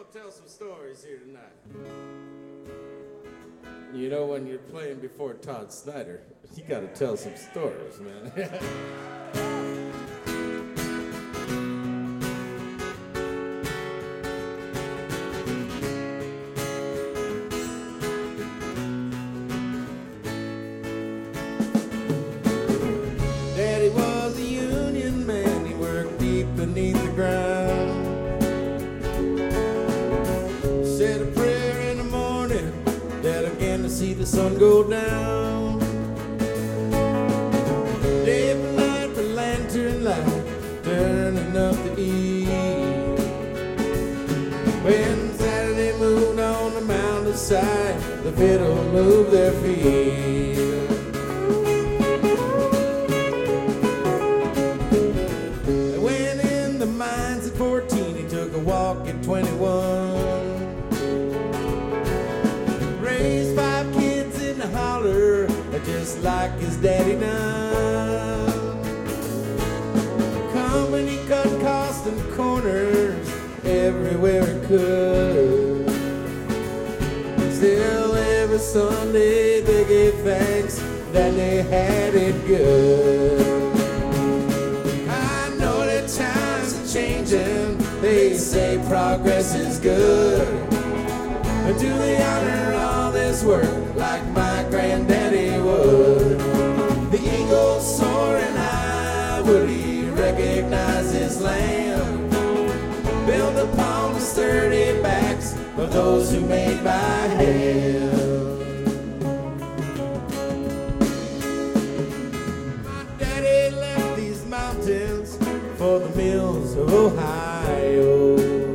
tell some stories here tonight. You know, when you're playing before Todd Snyder, you got to tell some stories, man. Daddy was a union man, he worked deep beneath the ground. Said a prayer in the morning that again to see the sun go down. Day for night, the lantern light, turning up the eve. When Saturday moved on the mountainside, the fiddle moved their feet. They went in the mines at 14, he took a walk at 21. Raised 5 kids in the holler, just like his daddy done. Company cut costs and corners everywhere it could. Still every Sunday they gave thanks that they had it good. I know that times are changing, they say progress is good. But do they honor all this work like my granddaddy would? The eagle soaring high, would he recognize his land? Built upon the sturdy backs of those who made by hand. My daddy left these mountains for the mills of Ohio.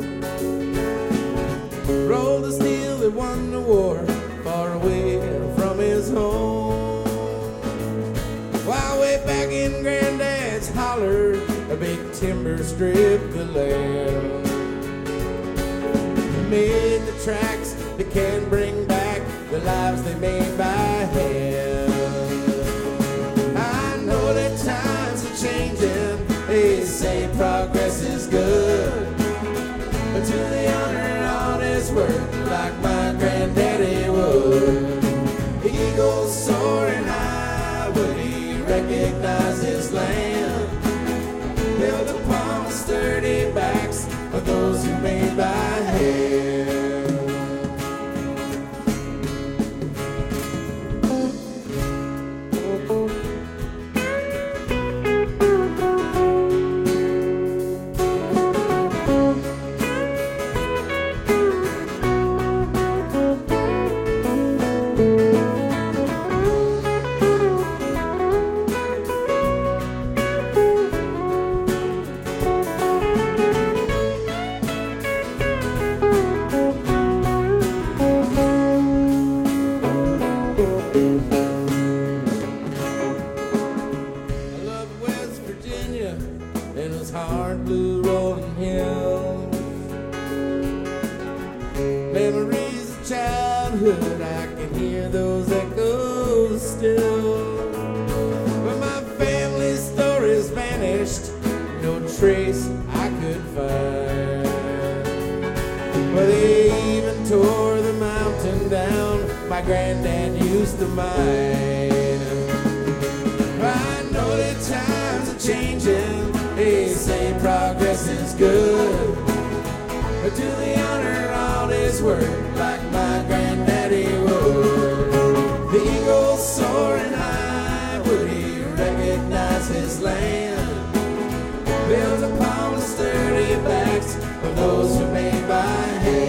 Rolled the steel that won the war far away from his home. While way back in Granddad's holler, a big timber stripped the land. Made the tracks that can bring back the lives they made by hand. I know that times are changing, they say progress is good. But do they honor all this work like my granddaddy would? The eagle soaring high, would he recognize his land? Built upon the sturdy backs of those who made by hand. Hard blue rolling hills, memories of childhood, I can hear those echoes still. But my family stories vanished, no trace I could find. But they even tore the mountain down my granddad used to mine. I know that times are changing, they say progress is good. But do they honor all this work like my granddaddy would? The eagle soaring high, would he recognize his land? Built upon the sturdy backs of those who made by hand.